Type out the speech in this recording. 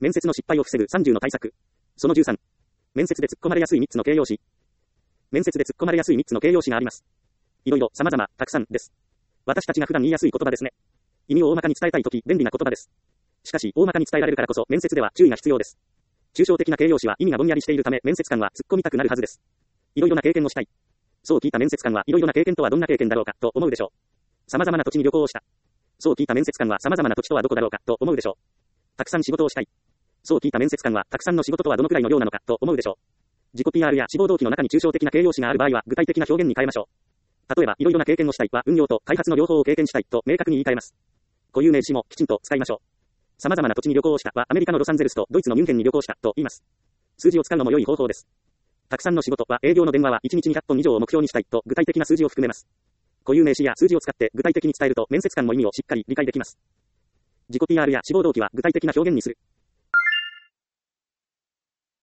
面接の失敗を防ぐ30の対策。その13。面接で突っ込まれやすい3つの形容詞。面接で突っ込まれやすい3つの形容詞があります。いろいろ、様々、たくさんです。私たちが普段言いやすい言葉ですね。意味を大まかに伝えたいとき、便利な言葉です。しかし、大まかに伝えられるからこそ、面接では注意が必要です。抽象的な形容詞は意味がぼんやりしているため、面接官は突っ込みたくなるはずです。いろいろな経験をしたい。そう聞いた面接官は、いろいろな経験とはどんな経験だろうか、と思うでしょう。様々な土地に旅行をした。そう聞いた面接官は、様々な土地とはどこだろうか、と思うでしょう。たくさん仕事をしたい。そう聞いた面接官は、たくさんの仕事とはどのくらいの量なのか、と思うでしょう。自己 PR や志望動機の中に抽象的な形容詞がある場合は、具体的な表現に変えましょう。例えば、いろいろな経験をしたいは、運用と開発の両方を経験したいと明確に言い換えます。固有名詞もきちんと使いましょう。様々な土地に旅行をしたは、アメリカのロサンゼルスとドイツのミュンヘンに旅行したと言います。数字を使うのも良い方法です。たくさんの仕事は、営業の電話は1日200本以上を目標にしたいと具体的な数字を含めます。固有名詞や数字を使って具体的に伝えると面接官も意味をしっかり理解できます。自己 PR や志望動機は具体的な表現にする。